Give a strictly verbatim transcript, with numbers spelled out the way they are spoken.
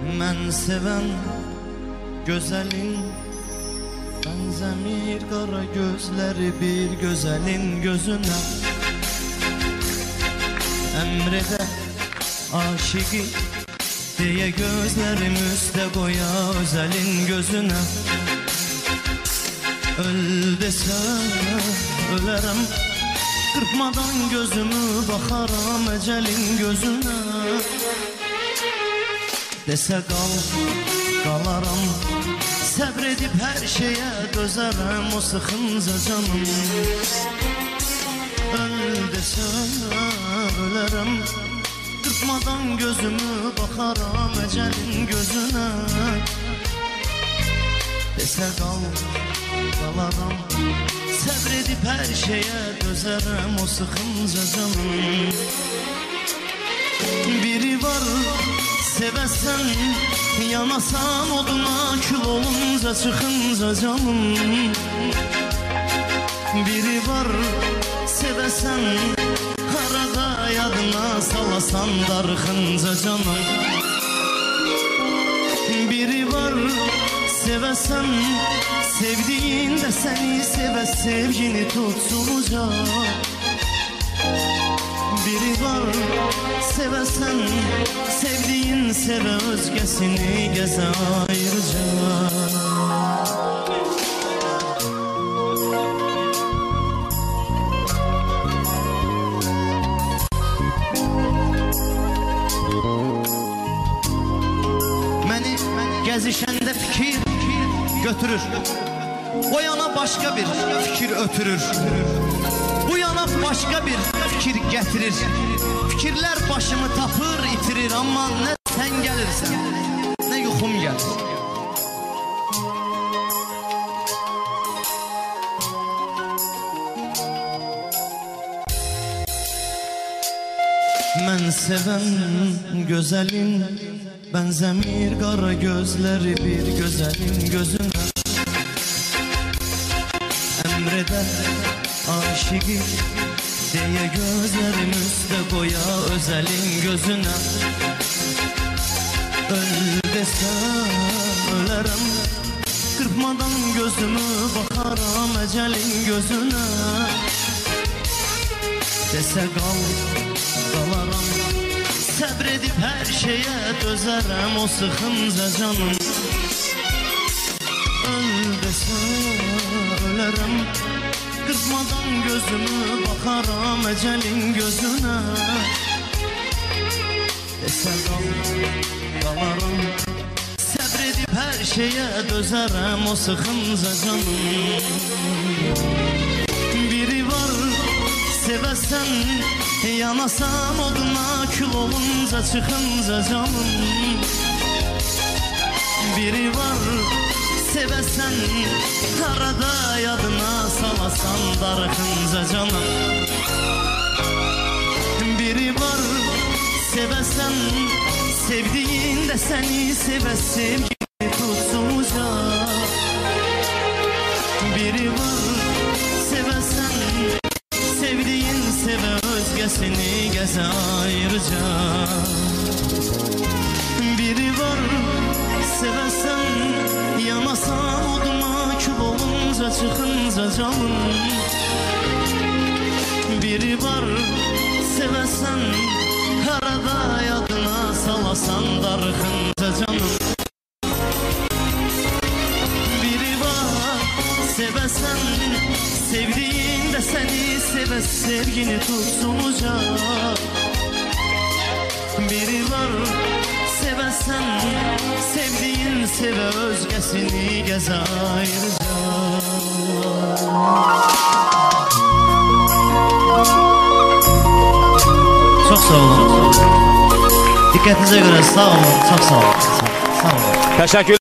Mən sevən gözəlin bənzəmir qara gözləri bir gözəlin gözünə. Əmrədə aşıqı deyə gözlərim üstə qoya özəlin gözünə. Öl desə ölərəm, qırpmadan gözümü baxaram əcəlin gözünə. Desə qal, qalaram, səbr edib hər şeyə dözərəm o sıxınca canım. Öl desə ölərəm, qırpmadan gözümü baxaram əcəlin gözünə. Desə qal, qalaram, səbr edib hər şeyə dözərəm o sıxınca canım. Biri var sevəsən, yanasan oduna kül olunca çıxınca canım. Biri var sevəsən, arada yadına salasan darıxınca canım. Biri var sevəsən, sevdiyin də səni sevə sevgini tutsun uca. Biri var sevəsən, sevdiyin sevə özgəsini gəzə ayrıca. Məni gəzişəndə fikir götürür, o yana başqa bir fikir ötürür, bu yana başqa bir fikir gətirir. Fikirlər başımı tapır, itirir, amma nə sən gəlirsən, nə yuxum gəlir. Mən sevən gözəlin bənzəmir qara gözləri bir gözəlin gözünə. Əmrədə aşıqı deyə gözlərim üstə qoya özəlin gözünə. Öl desə ölərəm, qırpmadan gözümü baxaram əcəlin gözünə. Desə qal, qalaram, səbr edib hər şeyə dözərəm o sıxınca canım. Öl desə ölərəm, qırpmadan gözümü baxaram əcəlin gözünə. Desə qal, qalaram, səbr edib hər şeyə dözərəm o sıxınca canım. Biri var sevəsən, yanasan oduna kül olunca çıxınca canım. Biri var sevəsən, arada yadına salasan darıxınca canım. Biri var sevəsən, sevdiyin də səni sevə sevgini tutsun uca. Biri var sevəsən, sevdiyin sevə özgəsini gəzə ayrıca. Biri var sevəsən, yanasan oduna kül olunca çıxınca canım. Biri var sevəsən, arada yadına salasan darıxınca canım. Biri var sevəsən, sevdiyin də səni sevə sevgini tutsun uca. Biri var sevəsən, sevdiyin sevə özgəsini gəzə ayrıca. Çox sağ olun. Diqqətinizə görə sağ olun, çox sağ olun. Sağ olun. Təşəkkür.